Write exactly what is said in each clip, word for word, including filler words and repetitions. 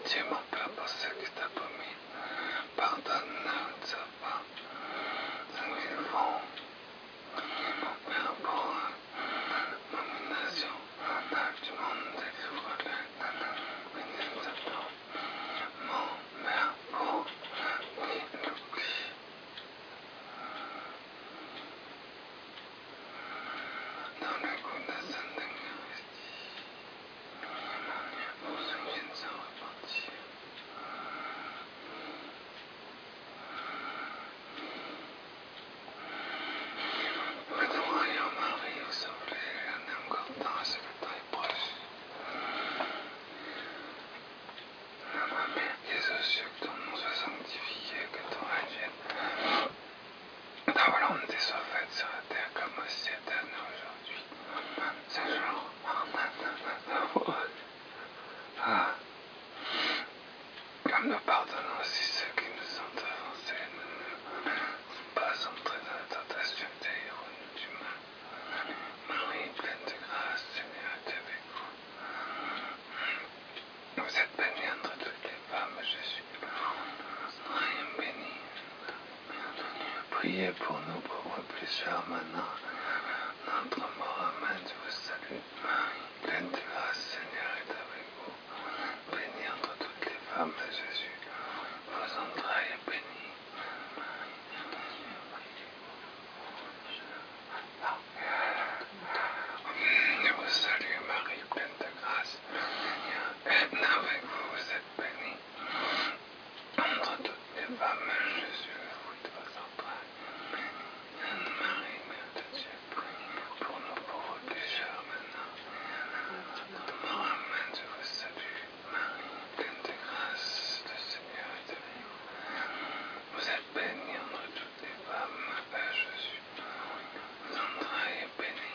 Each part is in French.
Dieu mon Père, pour ce que t'as promis, pardonne-nous de sa part, ce qu'ils font, mon Père, pour nomination, du monde délivre-le, bénis Satan, mon Père, pour qui l'oublie. Dans le coup de Sainte Eucharistie, pour ceux qui ne sont repentis. Que ton royaume arrive, sauve les jeunes encore dans ce que temps est proche. Ma mère Jésus, que ton nom soit sanctifié, que ton règne vienne. Ta volonté soit faite sur la terre comme au ciel. Donne-nous aujourd'hui ce jour pardonne-nous. Ah. Comme nous pardonnons aussi ceux qui nous ont offensés, ne nous laisse pas entrer dans la tentation, délivre-nous du mal. Marie, pleine de grâce, Seigneur est avec vous. Vous êtes bénie entre toutes les femmes, Jésus, Marie est bénie. Priez pour nous pauvres pécheurs maintenant, notre mort. Amen. Je vous salue, Marie, pleine de grâce, Seigneur est avec vous. Bénie entre toutes les femmes, Jésus, vos entrailles est bénie. Je vous salue, Marie, pleine de grâce, Seigneur est avec vous. Vous êtes bénie entre toutes les femmes, Jésus, le fruit de vos entrailles. Sainte Marie, Mère de Dieu, priez pour nous pauvres pécheurs maintenant. Notre mort, amen. Je vous salue, Marie, pleine de grâce, le Seigneur est avec vous. Vous êtes bénie entre toutes les femmes, et Jésus, vos entrailles est bénie.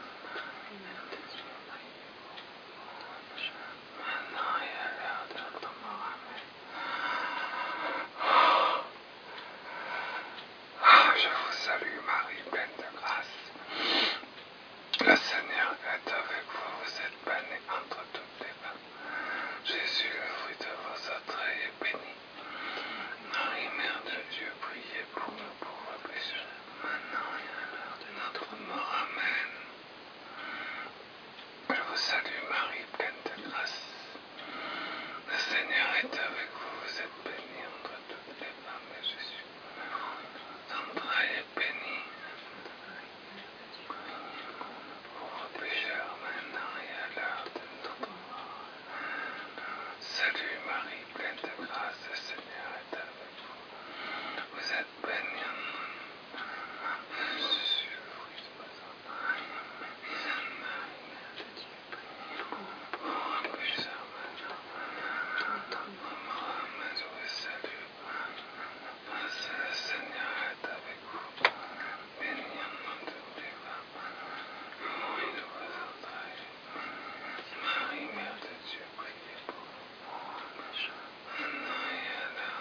Maintenant et à l'heure de notre mort, amen. Ah, je vous salue, Marie, pleine de grâce. Le Seigneur est avec vous. Vous êtes bénie entre toutes les femmes. Jésus, le fruit de vos entrailles, est béni. Marie, Mère de Dieu, priez pour nous pauvres pécheurs, maintenant et à l'heure de notre mort. Amen. Je vous salue, Marie, pleine de grâce. Le Seigneur est avec vous. Vous êtes bénie entre toutes les femmes, et Jésus, vos entrailles est béni. Pauvres pécheurs, maintenant et à l'heure de notre mort. Salut Marie, pleine de grâce, le Seigneur est avec vous. Vous êtes bénie en Jésus, le fruit de vos entrailles. Sainte Marie, Mère de Dieu, priez pour nous pauvres pécheurs, maintenant et à notre mort. Amen. Je vous salue, grâce, le Seigneur est avec vous. Bénie en toutes les femmes, le fruit de vos entrailles. Marie, Mère de Dieu, priez pour nous pauvres pécheurs, maintenant et à l'heure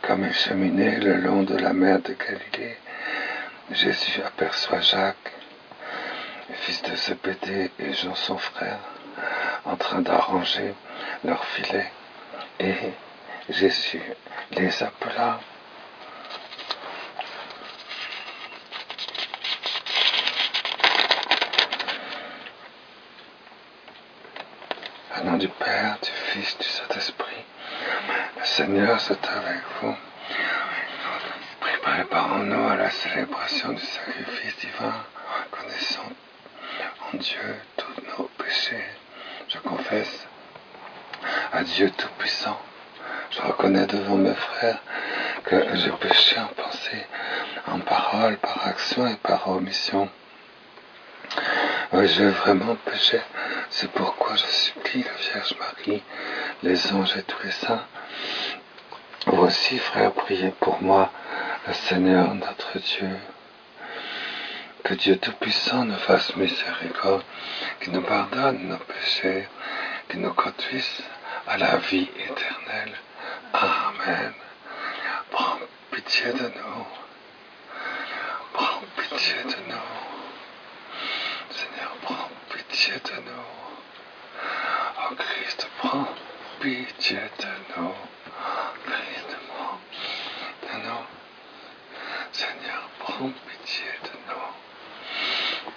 Comme il cheminait le long de la mer de Galilée, Jésus aperçoit Jacques, fils de Zébédée, et Jean son frère, en train d'arranger leur filet, et Jésus les appela. Au nom du Père, du Fils, du Saint-Esprit, le Seigneur soit avec vous. Préparons-nous à la célébration du sacrifice divin, reconnaissant en Dieu tous nos péchés. Je confesse à Dieu Tout-Puissant. Je reconnais devant mes frères que j'ai péché en pensée, en parole, par action et par omission. Oui, j'ai vraiment péché. C'est pourquoi je supplie la Vierge Marie, les anges et tous les saints. Vous aussi, frères, priez pour moi, le Seigneur notre Dieu. Que Dieu Tout-Puissant nous fasse miséricorde, qu'il nous pardonne nos péchés, qu'il nous conduise à la vie éternelle. Amen. Prends pitié de nous. Prends pitié de nous. Seigneur, prends pitié de nous. Oh Christ, prends pitié de nous. Christ, prends de nous. Seigneur, prends pitié de nous.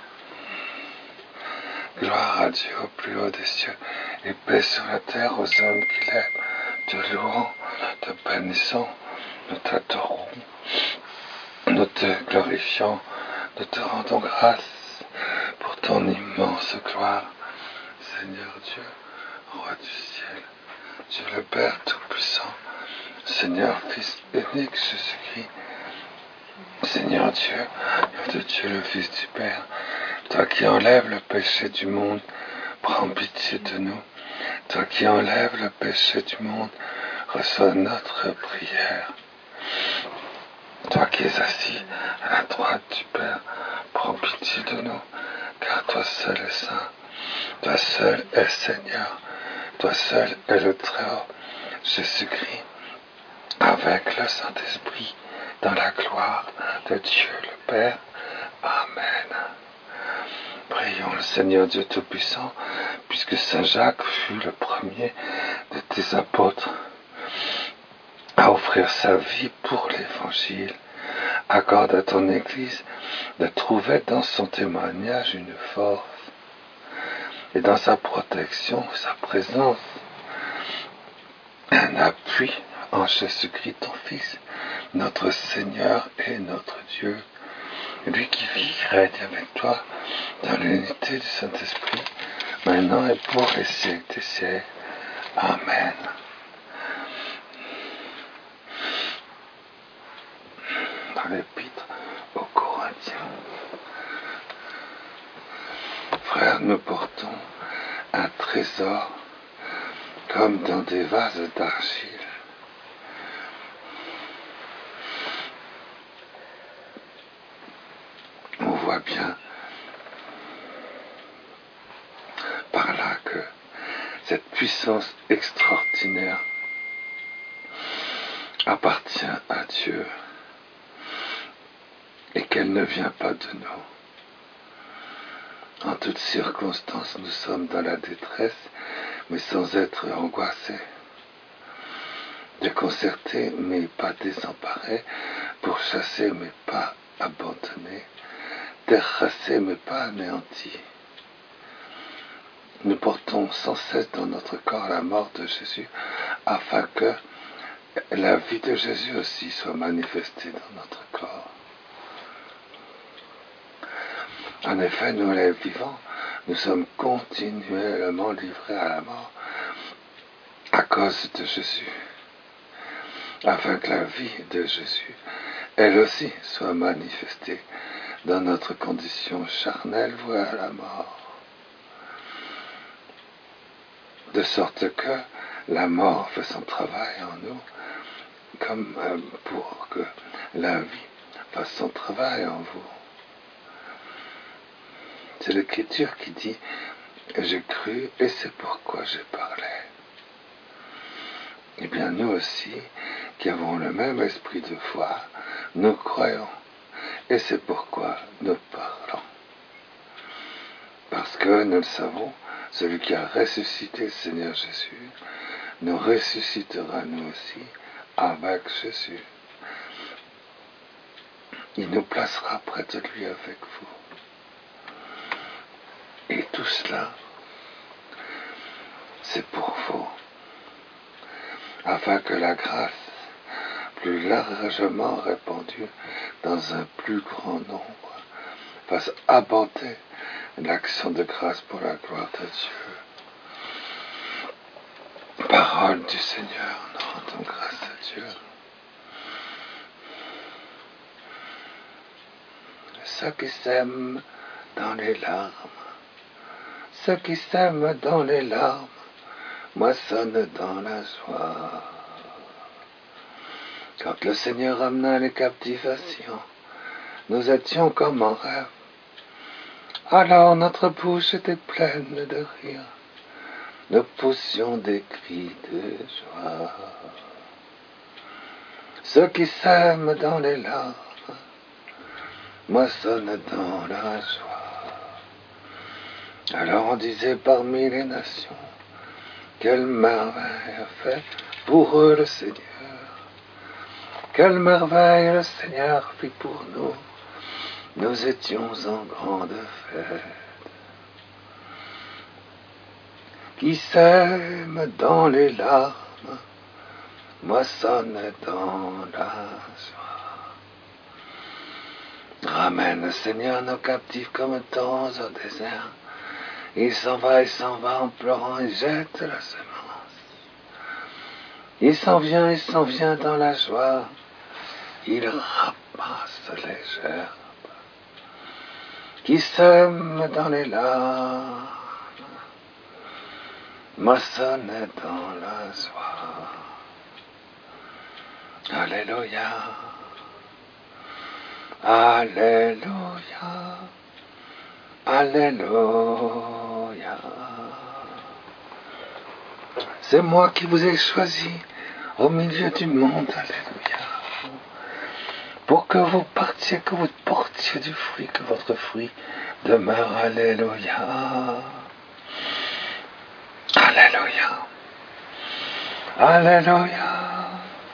Gloire à Dieu au plus haut des cieux, et paix sur la terre aux hommes qu'il aime. Te louons, te bénissons, nous t'adorons, nous te glorifions, nous te rendons grâce pour ton immense gloire. Seigneur Dieu, Roi du ciel, Dieu le Père Tout-Puissant, Seigneur Fils unique Jésus-Christ, Seigneur Dieu, de Dieu le Fils du Père, toi qui enlèves le péché du monde, prends pitié de nous. Toi qui enlèves le péché du monde, reçois notre prière. Toi qui es assis à la droite du Père, prends pitié de nous, car toi seul es saint, toi seul es Seigneur, toi seul es le Très-Haut, Jésus-Christ, avec le Saint-Esprit, dans la gloire de Dieu le Père. Amen. Prions le Seigneur Dieu Tout-Puissant, puisque Saint Jacques fut le premier de tes apôtres à offrir sa vie pour l'Évangile. Accorde à ton Église de trouver dans son témoignage une force et dans sa protection, sa présence, un appui en Jésus-Christ ton Fils, notre Seigneur et notre Dieu, lui qui vit et règne avec toi dans l'unité du Saint-Esprit, maintenant et pour les siècles des siècles. Amen. Dans l'Épître aux Corinthiens. Frères, nous portons un trésor comme dans des vases d'argile. On voit bien par là que cette puissance extraordinaire appartient à Dieu et qu'elle ne vient pas de nous. En toutes circonstances, nous sommes dans la détresse, mais sans être angoissés, déconcertés, mais pas désemparés, pourchassés, mais pas abandonnés, terrassés, mais pas anéantis. Nous portons sans cesse dans notre corps la mort de Jésus, afin que la vie de Jésus aussi soit manifestée dans notre corps. En effet, nous les vivants, nous sommes continuellement livrés à la mort à cause de Jésus, afin que la vie de Jésus, elle aussi, soit manifestée dans notre condition charnelle vouée à la mort. De sorte que la mort fait son travail en nous, comme pour que la vie fasse son travail en vous. C'est l'Écriture qui dit « J'ai cru et c'est pourquoi j'ai parlé ». Eh bien, nous aussi, qui avons le même esprit de foi, nous croyons. Et c'est pourquoi nous parlons. Parce que, nous le savons, celui qui a ressuscité le Seigneur Jésus, nous ressuscitera nous aussi avec Jésus. Il nous placera près de lui avec vous. Et tout cela, c'est pour vous, afin que la grâce, plus largement répandue dans un plus grand nombre, fasse aborder l'action de grâce pour la gloire de Dieu. Parole du Seigneur, nous rendons grâce à Dieu. Ceux qui s'aiment dans les larmes, ceux qui s'aiment dans les larmes, moissonnent dans la joie. Quand le Seigneur amena les captivations, nous étions comme en rêve. Alors notre bouche était pleine de rire. Nous poussions des cris de joie. Ceux qui s'aiment dans les larmes moissonnent dans la joie. Alors on disait parmi les nations, quelle merveille a fait pour eux le Seigneur. Quelle merveille le Seigneur fit pour nous. Nous étions en grande fête. Qui sème dans les larmes, moissonne dans la joie. Ramène le Seigneur nos captifs comme temps au désert. Il s'en va, il s'en va en pleurant, il jette la semence. Il s'en vient, il s'en vient dans la joie. Il ramasse les gerbes. Qui sème dans les larmes, moissonne dans la joie. Alléluia. Alléluia. Alléluia. C'est moi qui vous ai choisi au milieu du monde. Alléluia. Pour que vous partiez, que vous portiez du fruit, que votre fruit demeure. Alléluia. Alléluia. Alléluia.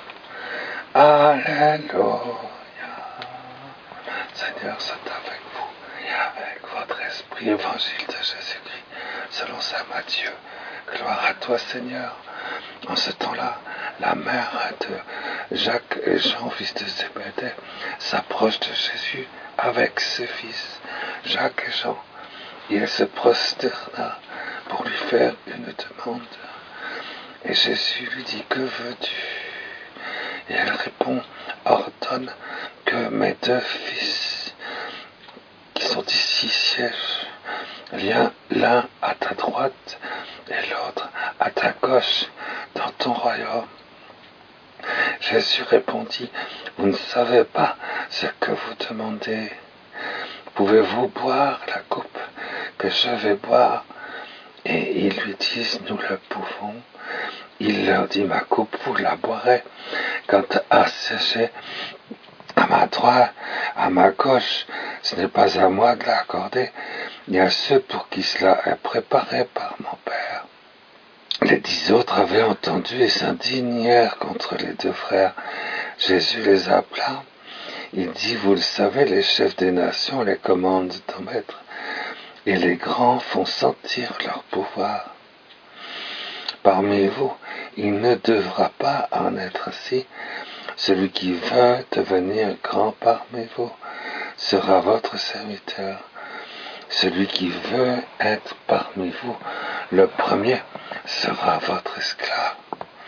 Alléluia. Seigneur, c'est avec vous et avec votre esprit. Évangile de Jésus-Christ, selon saint Matthieu. Gloire à toi, Seigneur. En ce temps-là, la mère de Jacques et Jean, fils de Zébédée, s'approche de Jésus avec ses fils, Jacques et Jean, et elle se prosterna pour lui faire une demande. Et Jésus lui dit, que veux-tu? Et elle répond, ordonne que mes deux fils, qui sont ici, siègent, l'un, l'un à ta droite et l'autre à ta gauche dans ton royaume. Jésus répondit, vous ne savez pas ce que vous demandez. Pouvez-vous boire la coupe que je vais boire? Et ils lui disent, nous le pouvons. Il leur dit, ma coupe, vous la boirez. Quant à siéger à ma droite, à ma gauche, ce n'est pas à moi de l'accorder, ni à ceux pour qui cela est préparé par mon Père. Les dix autres avaient entendu et s'indignèrent contre les deux frères. Jésus les appela. Il dit, vous le savez, les chefs des nations les commandent d'en mettre, et les grands font sentir leur pouvoir. Parmi vous, il ne devra pas en être ainsi. Celui qui veut devenir grand parmi vous sera votre serviteur. Celui qui veut être parmi vous le premier sera votre esclave.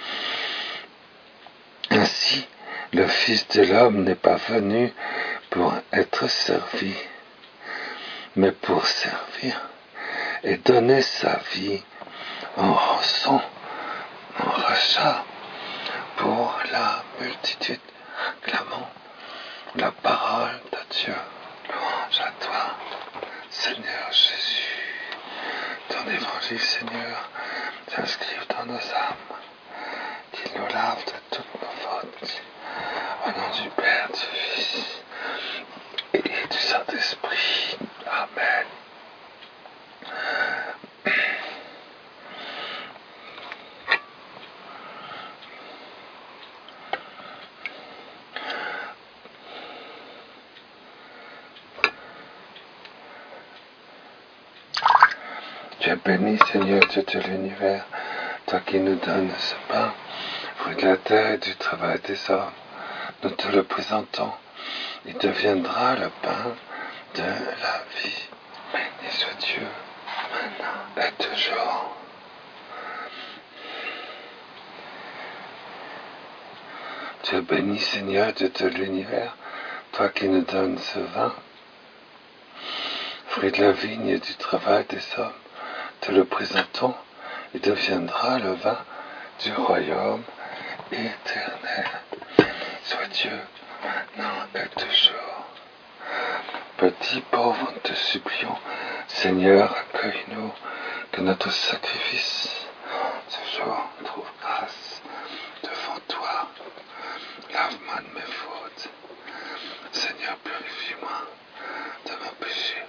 Ainsi, le Fils de l'homme n'est pas venu pour être servi, mais pour servir et donner sa vie en rançon, en rachat pour la multitude. Clamons la parole de Dieu. Louange à toi, Seigneur Jésus. Ton évangile, Seigneur, s'inscrive dans nos âmes. qui nous lave de toutes nos fautes. Au nom du Père, du Fils et du Saint-Esprit. Amen. Tu es béni, Seigneur Dieu de l'univers, toi qui nous donnes ce pain, fruit de la terre et du travail des hommes. Nous te le présentons. Il deviendra le pain de la vie. Béni soit Dieu, maintenant et toujours. Tu es béni, Seigneur Dieu de l'univers, toi qui nous donnes ce vin, fruit de la vigne et du travail des hommes. Te le présentons, il deviendra le vin du royaume éternel. Sois Dieu, maintenant et toujours. Petits pauvres, nous te supplions, Seigneur, accueille-nous, que notre sacrifice, ce jour, trouve grâce devant toi. Lave-moi de mes fautes. Seigneur, purifie-moi de mes péchés.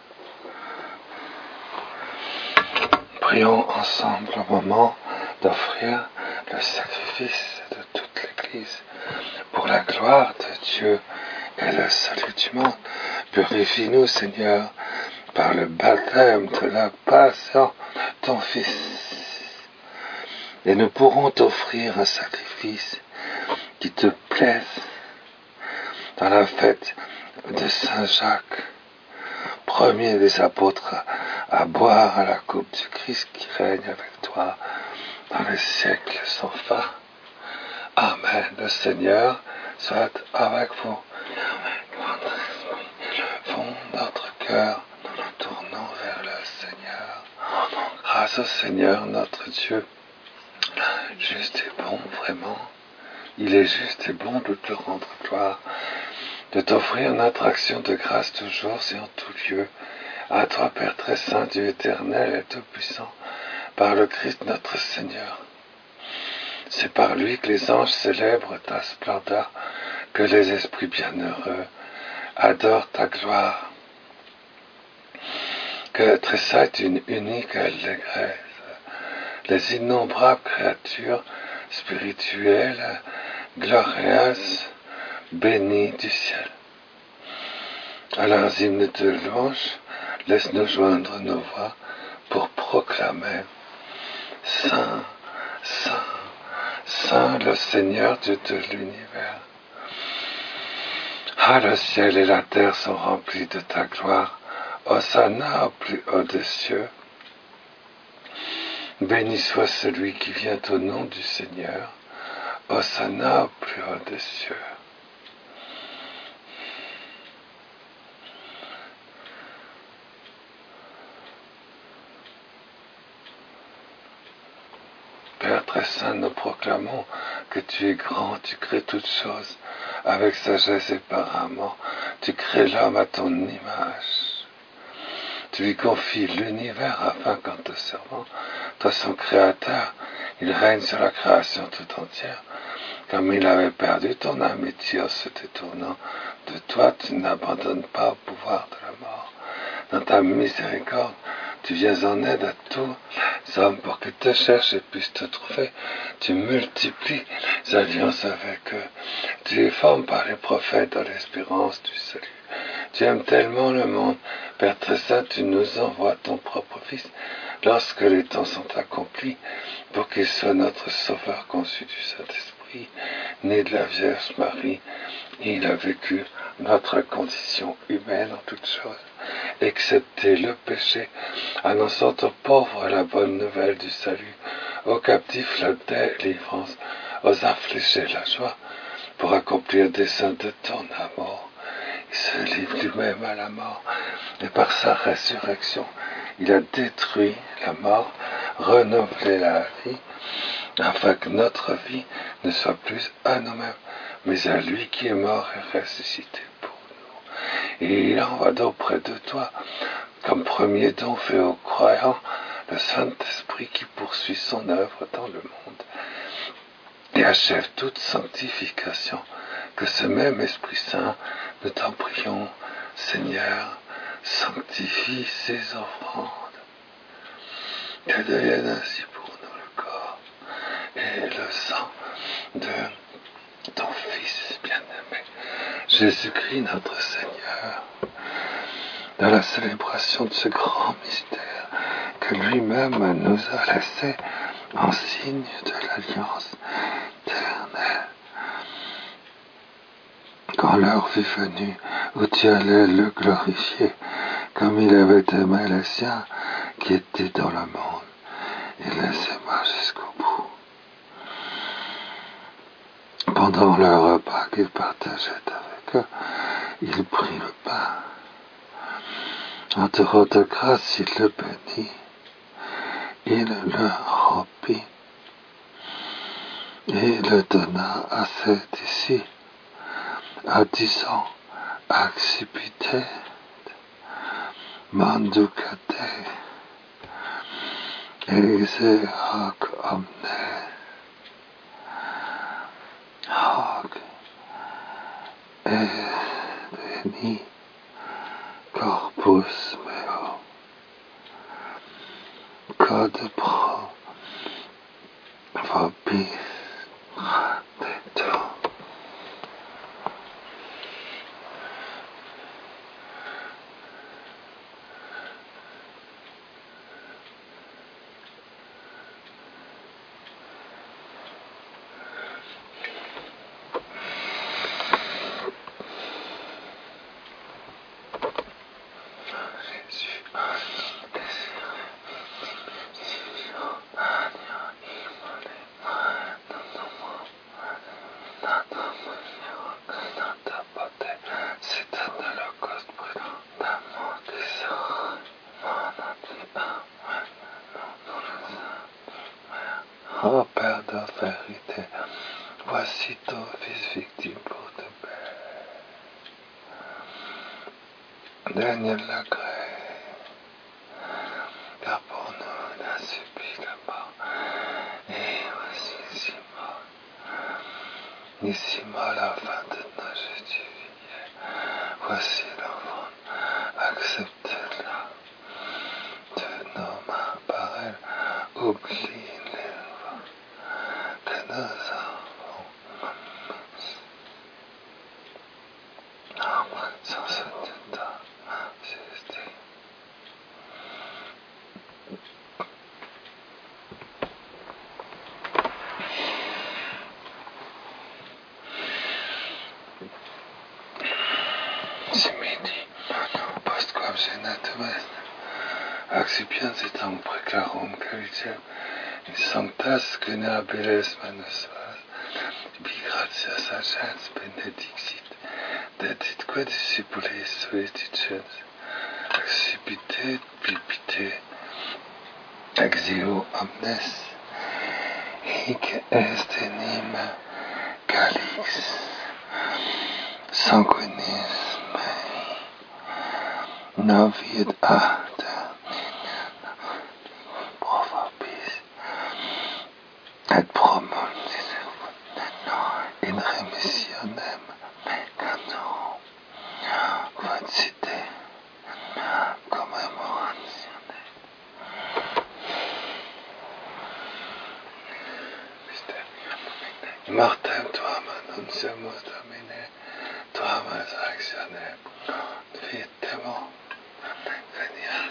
Prions ensemble au moment d'offrir le sacrifice de toute l'Église pour la gloire de Dieu et le salut du monde. Purifie-nous, Seigneur, par le baptême de la passion de ton Fils. Et nous pourrons t'offrir un sacrifice qui te plaise dans la fête de Saint Jacques, premier des apôtres à boire à la coupe du Christ qui règne avec toi dans les siècles sans fin. Amen. Le Seigneur soit avec vous. Votre esprit, fond notre cœur, nous nous tournons vers le Seigneur. Grâce au Seigneur notre Dieu, juste et bon, vraiment. Il est juste et bon de te rendre gloire, de t'offrir notre action de grâce toujours et en tout lieu. À toi, Père très saint, Dieu éternel et tout-puissant, par le Christ notre Seigneur. C'est par lui que les anges célèbrent ta splendeur, que les esprits bienheureux adorent ta gloire. Que très sainte, une unique allégresse, les innombrables créatures spirituelles, glorieuses, bénies du ciel. À leurs hymnes de louange, laisse-nous joindre nos voix pour proclamer Saint, Saint, Saint le Seigneur Dieu de l'univers. Ah, le ciel et la terre sont remplis de ta gloire. Hosanna au plus haut des cieux. Béni soit celui qui vient au nom du Seigneur. Hosanna au plus haut des cieux. Père très saint, nous proclamons que tu es grand, tu crées toutes choses avec sagesse et par amour. Tu crées l'homme à ton image. Tu lui confies l'univers afin qu'en te servant, toi son créateur, il règne sur la création tout entière. Comme il avait perdu ton amitié en se détournant de toi, tu n'abandonnes pas au pouvoir de la mort. Dans ta miséricorde, tu viens en aide à tous les hommes pour qu'ils te cherchent et puissent te trouver. Tu multiplies les alliances avec eux. Tu les formes par les prophètes dans l'espérance du salut. Tu aimes tellement le monde, Père très saint, tu nous envoies ton propre Fils lorsque les temps sont accomplis pour qu'il soit notre Sauveur conçu du Saint-Esprit, né de la Vierge Marie. Il a vécu notre condition humaine en toutes choses, excepté le péché, annonçant aux pauvres la bonne nouvelle du salut, aux captifs la délivrance, aux affligés la joie, pour accomplir le dessein de ton amour. Il se livre lui-même à la mort, et par sa résurrection, il a détruit la mort, renouvelé la vie, afin que notre vie ne soit plus à nous-mêmes, mais à lui qui est mort et ressuscité pour nous. Et il envoie d'auprès de toi, comme premier don fait aux croyants, le Saint-Esprit qui poursuit son œuvre dans le monde. et achève toute sanctification. Que ce même Esprit Saint, nous t'en prions, Seigneur, sanctifie ces offrandes. Qu'elles deviennent ainsi pour nous le corps et le sang de ton Fils bien-aimé, Jésus-Christ notre Seigneur, dans la célébration de ce grand mystère que lui-même nous a laissé en signe de l'alliance éternelle. Quand l'heure fut venue où tu allais le glorifier, comme il avait aimé les siens qui étaient dans le monde, il les aima jusqu'au bout. Pendant le repas qu'il partageait avec eux, il prit le pain. En te rendant grâce, il le bénit. Il le rompit et le donna à ses disciples, en disant, Accipite, manducate, exe hoc omne, hoc edeni corpus meo, cod pro vobis traditur. Ô Père de vérité, voici ton Fils victime pour te paix. Daigne l'agréer, car pour nous il a subi la mort, et voici ici mort. Ici mort la fin de nos justifiés. Voici l'enfant, acceptez-la de nos mains par elle, oublie les lois que nous avons sans soutenir ta majesté. Ce midi, postquam genatum est, accipiens et am precarum cavicem, in sanctas generabiles manus vas, bi gratias agens benedixit, deditque discipulis suis dicens, accipite bibite, exio omnes, hic est enim calix, sanguinis mei, novit ad pro vobis, et pro multis in remissionem peccatorum, facite commemoratione. Mortem tuam annunciamus Domine, tuam resurrectionem, vietemo venias.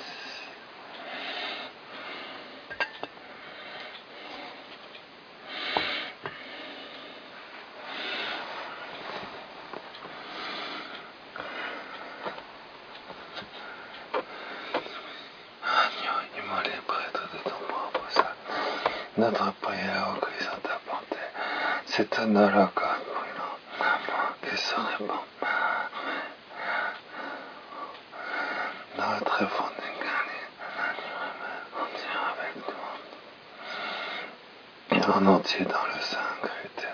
Agneau immolé prêtre de ton propre sang, notre prière au Christ en ta bonté, c'est un holocauste brûlant qui se répand dans le tréfonds d'une galerie, avec nous, et en entier dans le sang chrétien.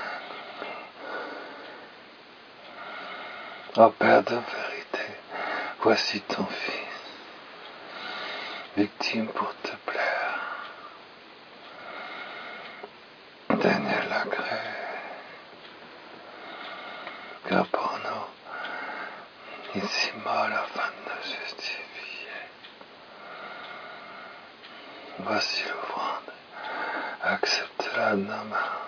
Ô Père de vérité, voici ton Fils, victime pour te plaire. Daigne la grâce Ici-bas, la fin de justifié. Voici l'offrande. Accepte-la de nos mains.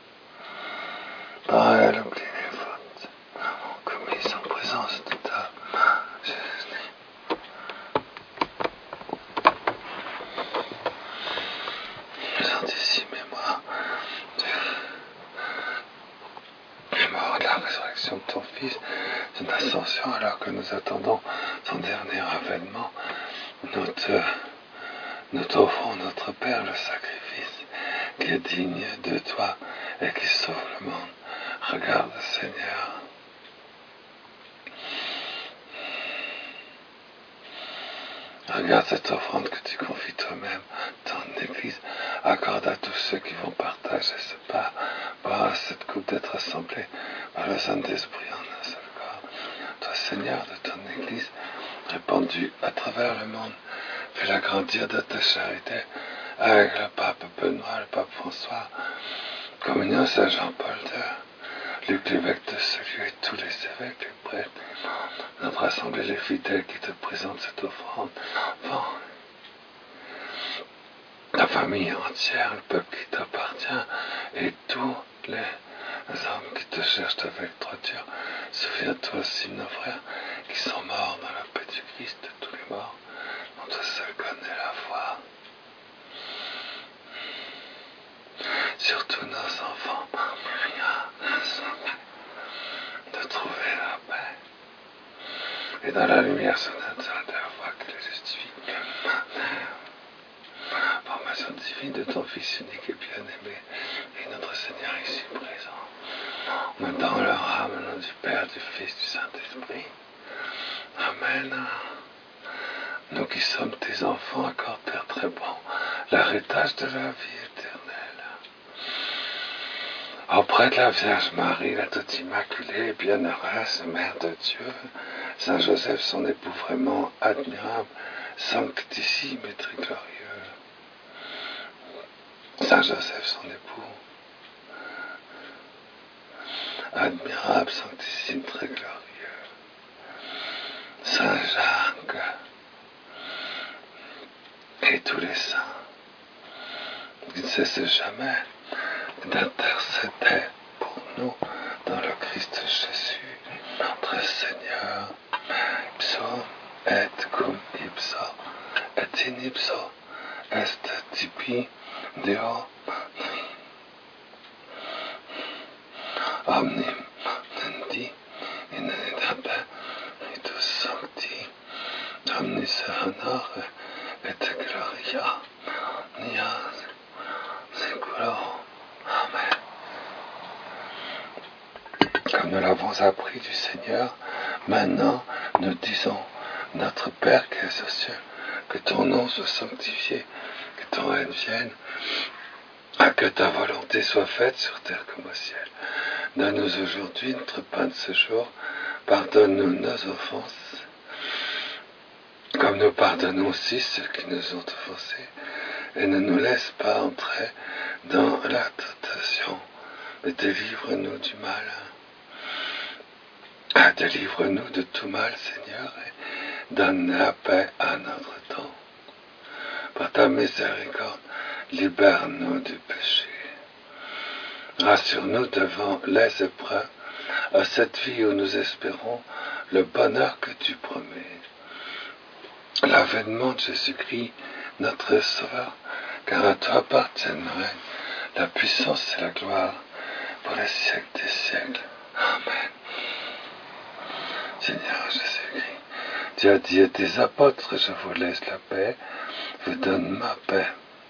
Par elle, oublie les fautes commises en présence de ta Jésus. Anticipe mémoire du mort de la résurrection de ton Fils, son ascension, alors que nous attendons son dernier avènement. Nous te, nous t'offrons, notre Père, le sacrifice qui est digne de toi et qui sauve le monde. Regarde, Seigneur. Regarde cette offrande que tu confies toi-même, ton Église. Accorde à tous ceux qui vont partager ce pas, par cette coupe d'être assemblés par le Saint-Esprit en un seul corps. Toi, Seigneur, de ton Église, répandue à travers le monde, fais-la grandir de ta charité avec le pape Benoît, le pape François, communion Saint Jean-Paul deux, Luc l'évêque de ce lieu et tous les évêques, les prêtres, notre assemblée, les fidèles qui te présentent cette offrande, l'enfant, la famille entière, le peuple qui t'appartient et tous les hommes qui te cherchent avec droiture. Souviens-toi aussi de nos frères qui sont morts dans la paix du Christ, de tous les morts, dont toi seul connais la foi. Surtout nos enfants, parmi rien, de trouver la paix. Et dans la lumière soudaine de la foi que les justifie. Formation divine de ton Fils unique et bien-aimé, et notre Seigneur ici présent. Nous dans leur âme, au nom du Père, du Fils, du Saint-Esprit. Amen. Nous qui sommes tes enfants, accorde, Père très bon, l'héritage de la vie éternelle. Auprès de la Vierge Marie, la toute immaculée, bienheureuse, Mère de Dieu, Saint Joseph, son époux vraiment admirable, sanctissime et très glorieux. Saint Joseph, son époux, admirable, sanctissime, très glorieux. Saint Jacques et tous les saints, qui ne cessent jamais d'intercéder pour nous dans le Christ Jésus, notre Seigneur. Ipso et cum ipso et in ipso est tibi Deo omnim nendi in etape ritus sancti omnis honore et gloria nia seculo. Amen. Comme nous l'avons appris du Seigneur, maintenant nous disons: Notre Père qui es aux cieux, que ton nom soit sanctifié, que ton règne vienne, que ta volonté soit faite sur terre comme au ciel. Donne-nous aujourd'hui notre pain de ce jour. Pardonne-nous nos offenses, comme nous pardonnons aussi ceux qui nous ont offensés. Et ne nous laisse pas entrer dans la tentation, mais délivre-nous du mal. Ah, délivre-nous de tout mal, Seigneur, et donne la paix à notre temps. Par ta miséricorde, libère-nous du péché. Rassure-nous devant les épreuves, à cette vie où nous espérons le bonheur que tu promets. L'avènement de Jésus-Christ, notre Sauveur, car à toi appartiennent le règne, la puissance et la gloire pour les siècles des siècles. Amen. Seigneur Jésus-Christ, tu as dit à tes apôtres: je vous laisse la paix, je vous donne ma paix.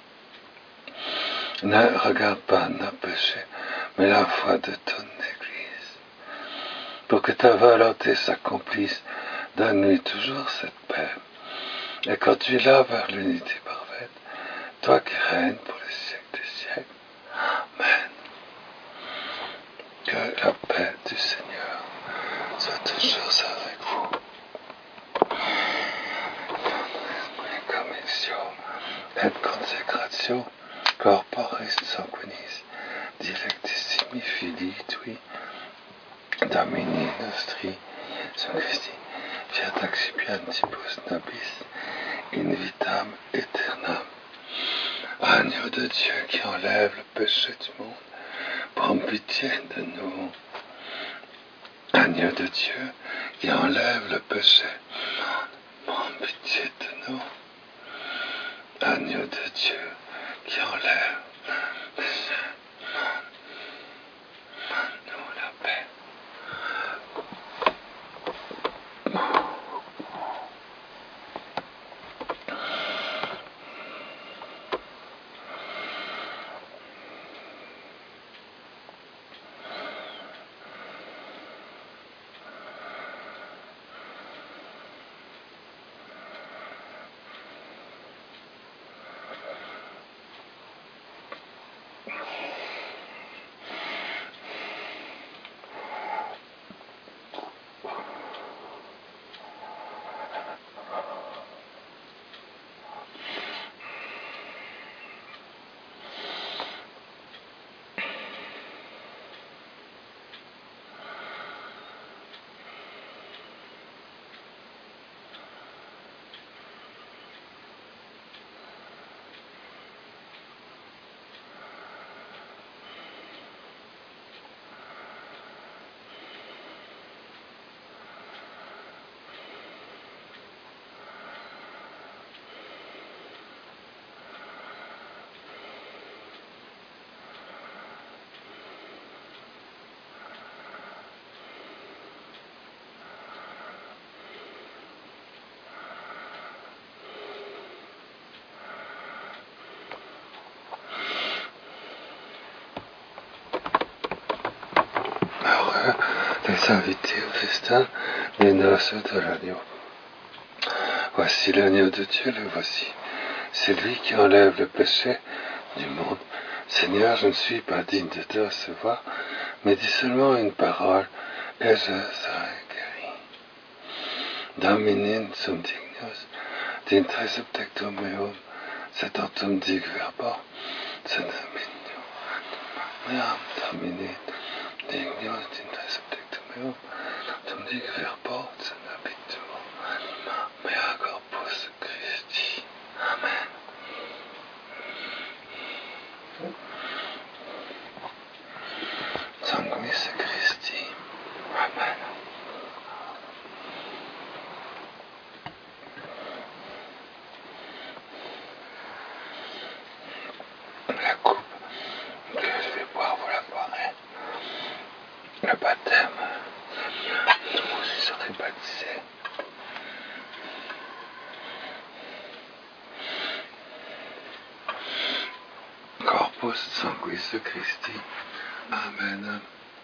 Ne regarde pas nos péchés, mais la foi de ton Église. Pour que ta volonté s'accomplisse, donne-lui toujours cette paix. Et conduis-la vers l'unité parfaite, toi qui règnes pour les siècles des siècles. Amen. Que la paix du Seigneur soit toujours avec vous. Commission et consecratio corporis sanguinis dilectissimi filii tui Domini nostri Jesu Christi fiat accipientibus nobis, in vitam aeternam. Agneau de Dieu qui enlève le péché du monde, prends pitié de nous. Agneau de Dieu qui enlève le péché du monde, prends pitié de nous. Agneau de Dieu qui enlève le péché du monde, donne-nous la paix. Les invités au festin des noces de l'agneau. Voici l'agneau de Dieu, le voici. C'est lui qui enlève le péché du monde. Seigneur, je ne suis pas digne de te recevoir, mais dis seulement une parole, et je serai guéri. Dominin sum dignos, dintre subtectum meum, sedentum dig verbo, sed dominio meam dominin dignos dintre subtectum meum, tum dig verbo, sed habituo anima mea corpus Christi. Amen. Sanguis Christi. Amen. La coupe que je vais boire, vous la boirez. Le baptême, vous y serez baptisés. Corpus Sanguis Christi. Amen.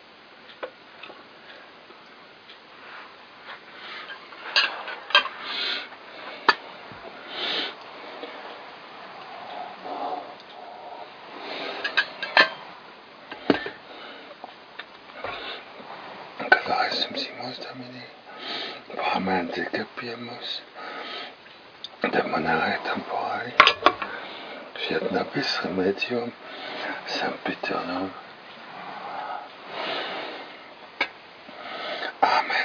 Simsimus Domini, Brahman de Capiamus, de Monare Temporali, Fiat Nobis Remedium, Sempiternum. Amen.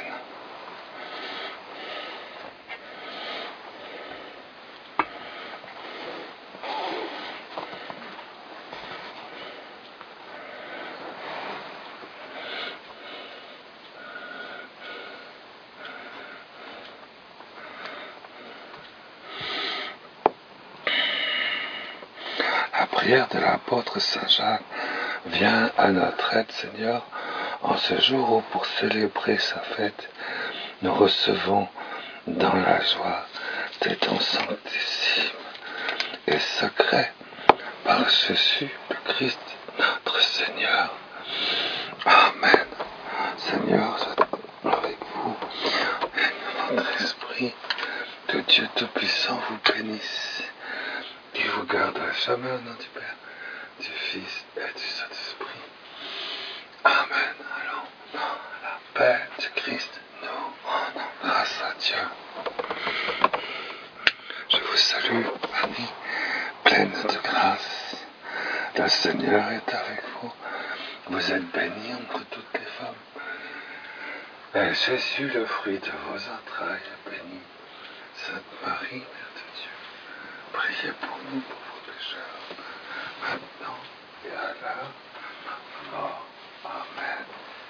La prière de l'apôtre Saint Jacques vient à notre aide, Seigneur, en ce jour où, pour célébrer sa fête, nous recevons dans la joie de ton sanctissime et secret par Jésus le Christ, notre Seigneur. Amen. Seigneur, je avec vous et votre esprit, que Dieu Tout-Puissant vous bénisse, qui vous garde à jamais au nom du Père, du Fils et du Saint-Esprit. Amen. Allons dans la paix du Christ, nous rendons grâce à Dieu. Je vous salue, Annie, pleine de grâce. Le Seigneur est avec vous. Vous êtes bénie entre toutes les femmes. Et Jésus, le fruit de vos entrailles, béni. Sainte Marie, Mère de Dieu, priez pour nous pauvres pécheurs, maintenant et à l'heure de notre mort. Amen.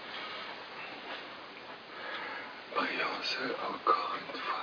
Prions-le encore une fois.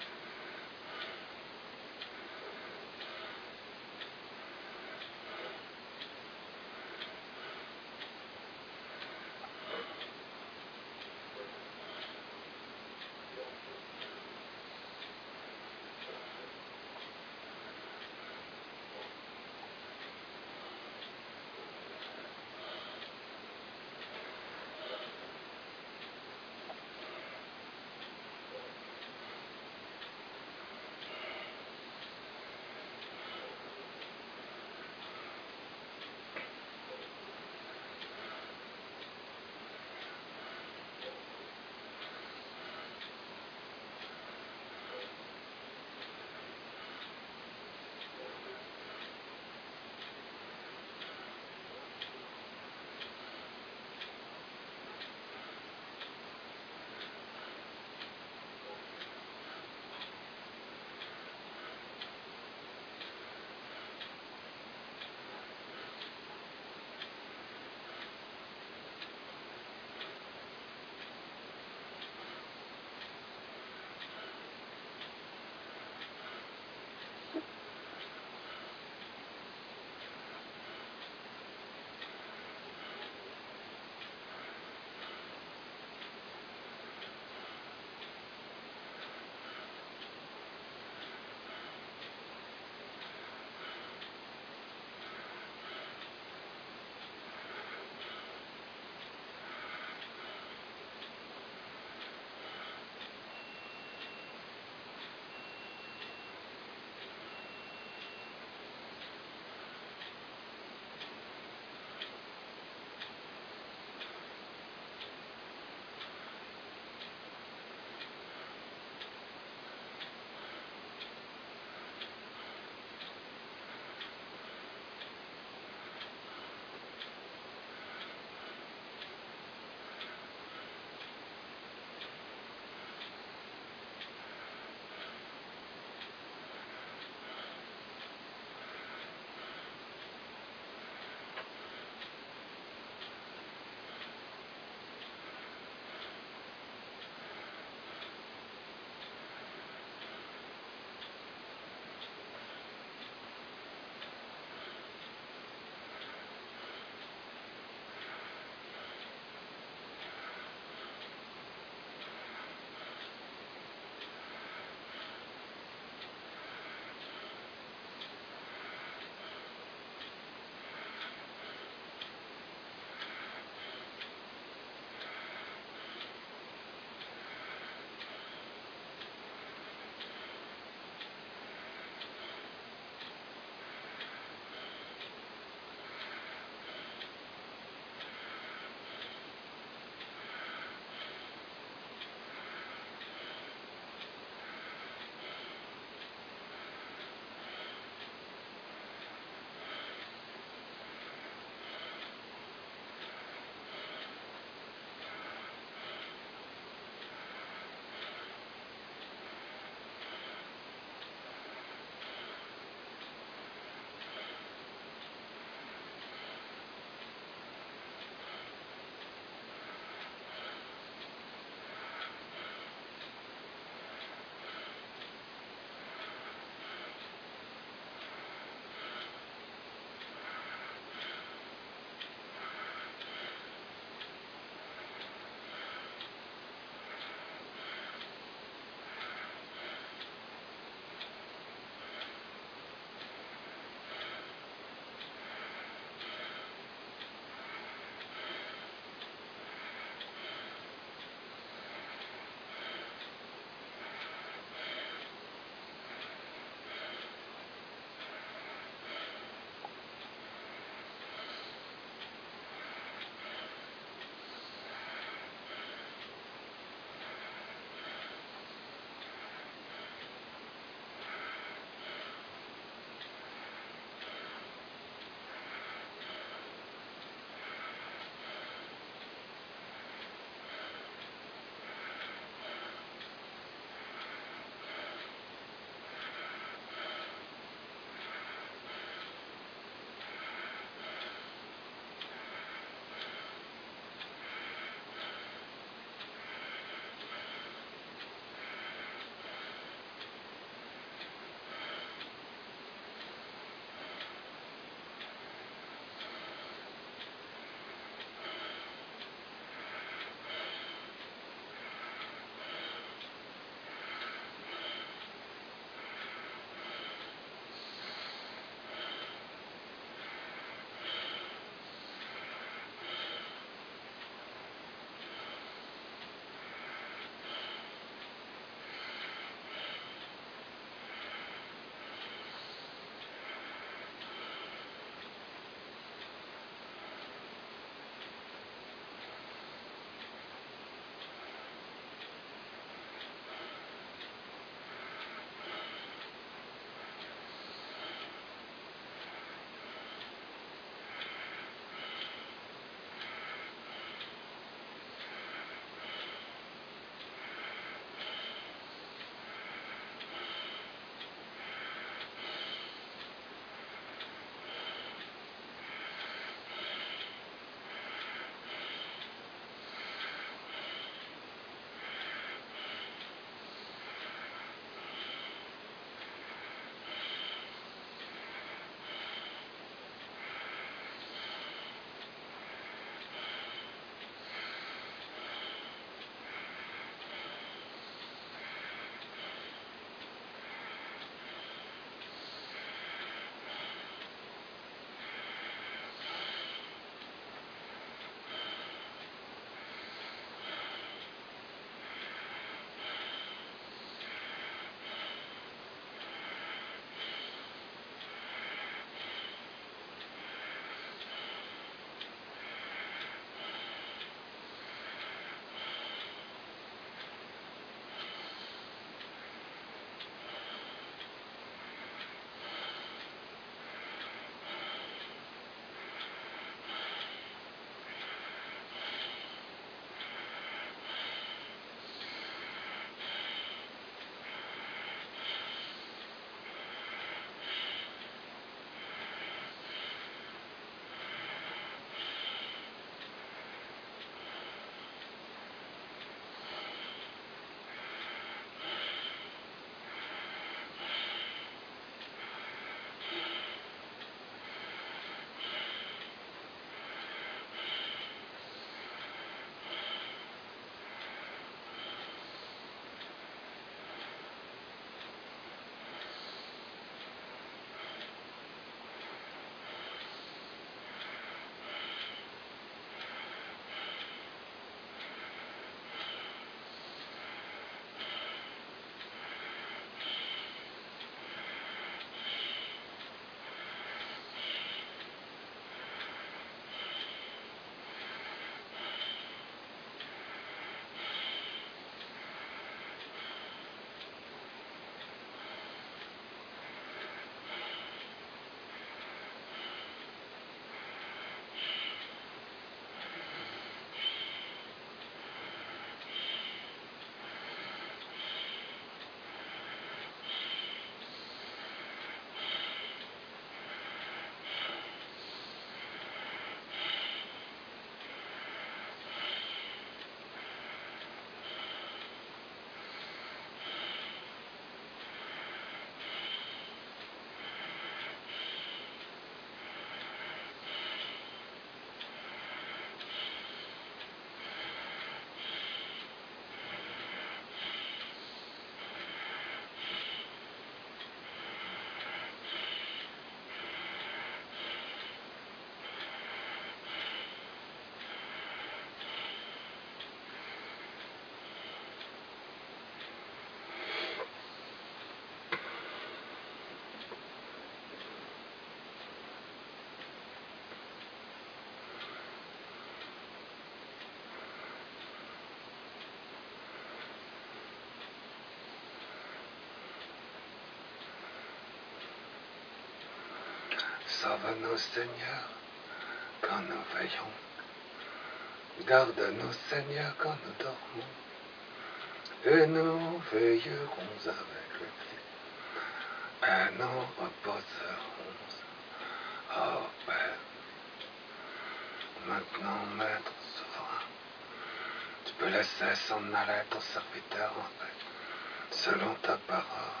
Sauve-nous, Seigneur, quand nous veillons. Garde-nous, Seigneur, quand nous dormons. Et nous veillerons avec le Christ. Et nous reposerons. Oh Père, maintenant, Maître souverain, tu peux laisser s'en aller ton serviteur en paix, selon ta parole.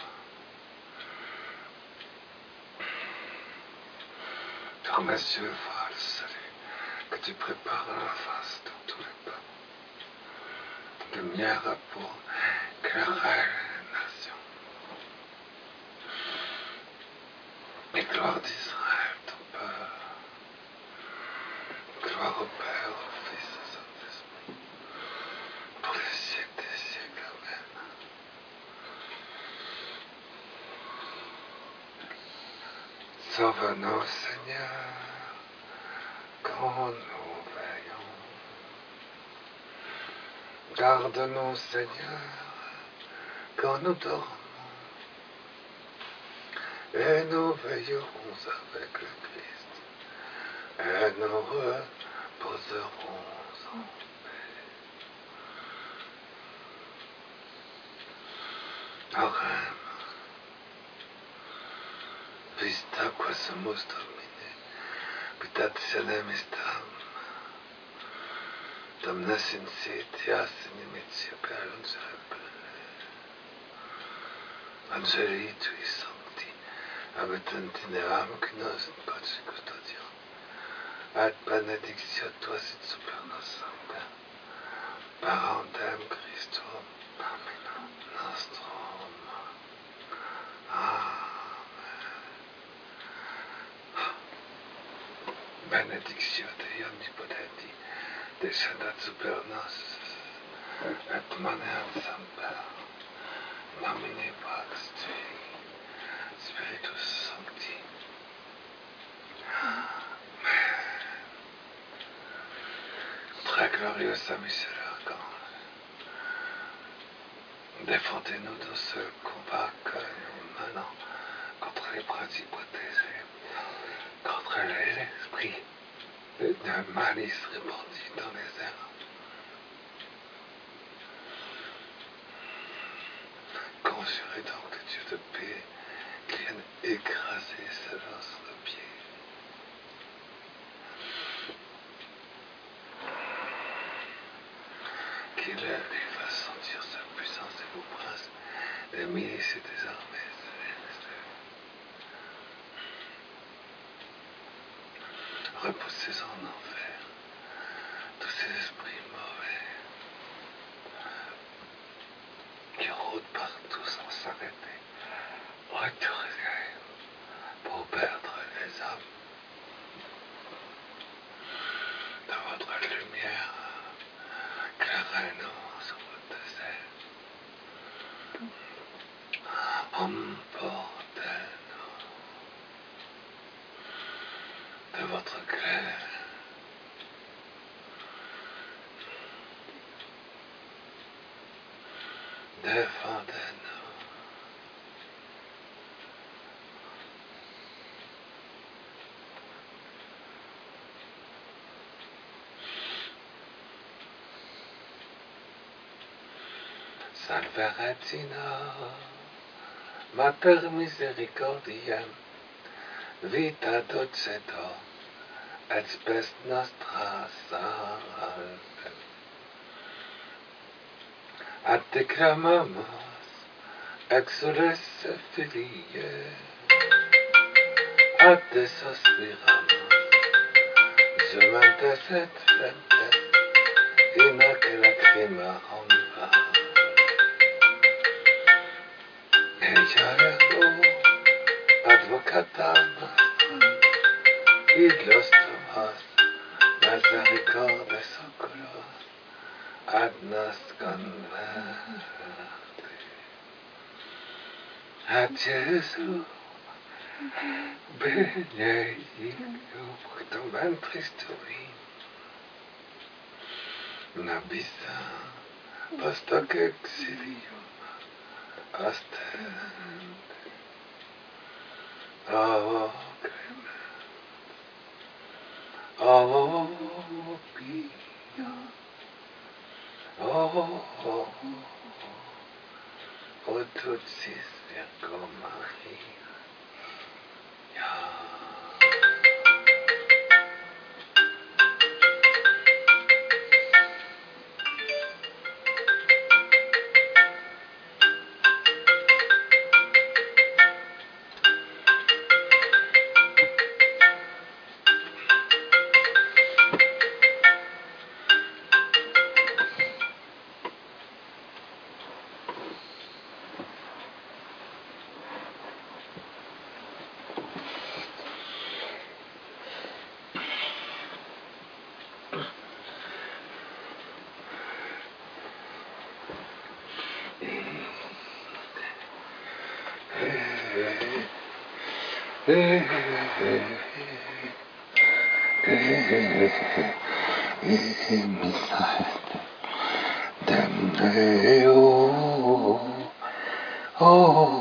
Je remercie le voir le salut que tu prépares à la face de tous les peuples. Lumière pour éclairer les nations. Et gloire d'Israël, ton peuple. Gloire au Père, au Fils et au Saint-Esprit, pour les siècles des siècles. Amen. Sauve-nous, Seigneur, quand nous veillons. Garde-nous, Seigneur, quand nous dormons. Et nous veillerons avec le Christ. Et nous reposerons en paix. Orem. Vista quaesumus Domine, pitationem istam. Domnus insitias inimitia per angele. Angeli tui sancti, habitant in eram nos in pace custodio. Ad benedictio tua sit super nos semper. Parentem Christum, nomina nostrum. Amen. Benedictio Dei omnipotenti, descendat super nos, et maneat semper, nomine Pax Tui, Spiritus Sancti. Amen. Très glorieux Saint Michel Archange, défendez-nous dans ce combat que nous menons contre les principautés, contre l'esprit de malice répandu dans les airs. Conjurez donc le Dieu de paix qui vienne écraser cela sous le pied. Qu'il lui fasse sentir sa puissance et vos princes, des milices et des armées. Repoussez en enfer tous ces esprits mauvais qui rôdent partout sans s'arrêter. Retournez pour perdre les âmes de votre lumière. Éclairez-nous sur votre désert. Emportez-nous de votre clair. Défendez-nous. Salve Regina, Mater misericordiam, vita dulcedo, et spes nostra salve. Ad te clamamus, exules Filii, ad te sospiramus, gementes et flentes, in hoc lacrimarum vale. Ella advocata nostra, idlos tuos, misericordes oculos, ad nos converti. Ad Jesu, benedictum fructum ventris tui, nabissa post hoc exilium ostende. O Christ, Oh, Pia. Oh, oh, oh, tutsi siako Maria. Oh, oh,